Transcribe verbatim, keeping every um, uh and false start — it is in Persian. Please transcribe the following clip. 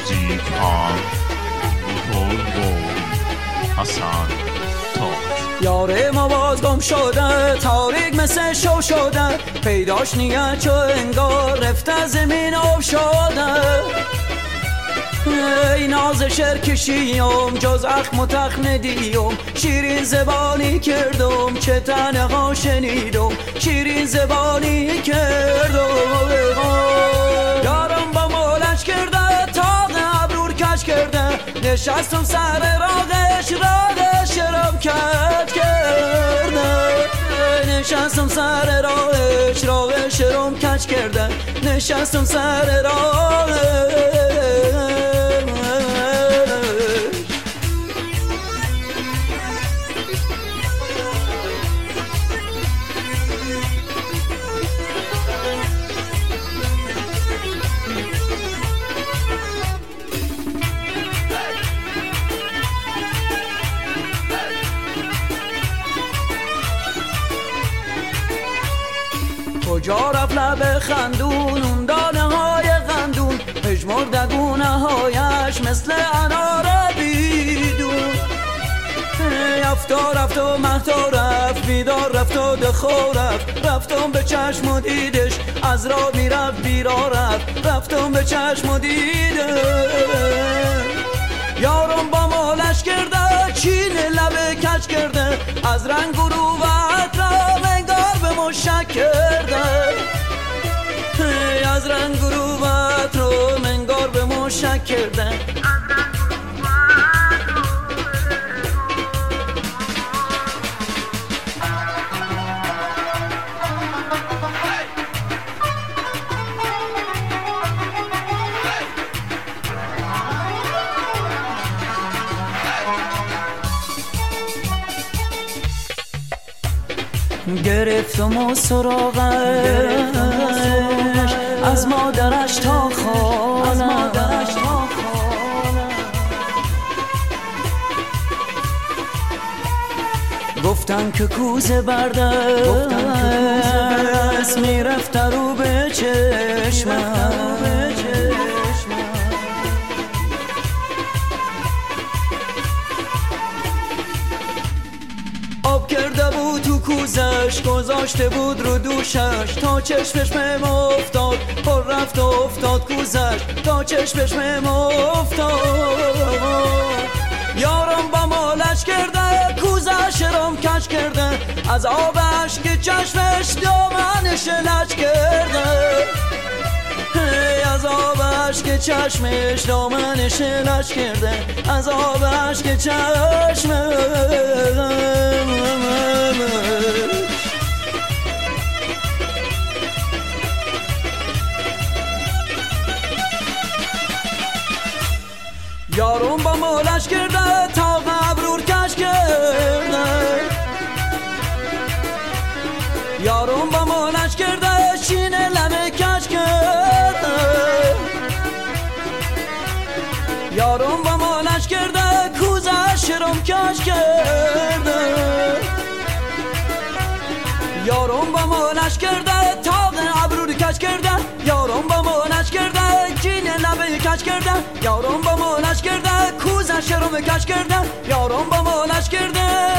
موزیک آن نیکول گل حسن تاج. یاره ما باز گم شده، تاریک مثل شو شده، پیداش نیت چو انگار رفته زمین آب شده. ای ناز شعر کشیم جز اخم و تخ ندیم، شیرین زبانی کردم چه تنها شنیدم، شیرین زبانی کردم. یارم با مولش کرده تاق ابرور کش کرده، نشستم سر راغش راغش رم کج کرده. نشستم سر راغش راغش رم کج کرده، نشستم سر راغش. کجا رفت لب خندون اون دانه های غندون، پژمر دگونه هایش مثل انار بیدون. یفتا رفت و مهتا رفت، بیدار رفت و دخو رفت، رفتم به چشم و دیدش از را میرفت بیرا رفت، رفتم به چشم و دیدش. یارم با مالش کرده چین لبه کج کرده، از رنگ و روت را منگار به مشک کرده. از رنگ و روت را منگار به مشک کرده. گرفتم و سراغش از مادرش تا خانه، گفتن که کوزه برده است، میرفت رو به چشمم. آب کرده بود تو کوزش، گذاشته بود رو دوشش، تا چشمش مم افتاد پر رفت و افتاد کوزش، تا چشمش مم افتاد. یارم با مالش کرده کوزش رم کش کرده، از آبش که چشمش دامنش لج کرده. از آبش که چشمش دامنش لج کرده، از آبش که چشمش. یارم با مالش کرده تا ابرور کش کرده، یارم با مالش کرده چین لبه کش کرده. یارم با مالش کرده کوزش رم کش کرده، یارم با مالش کرده تاق ابرور کش کرده. یارم با مالش کرده چین لبه کش کرده، یارم با مالش کرده کوزش رم کش کرده، یارم با مالش کرده.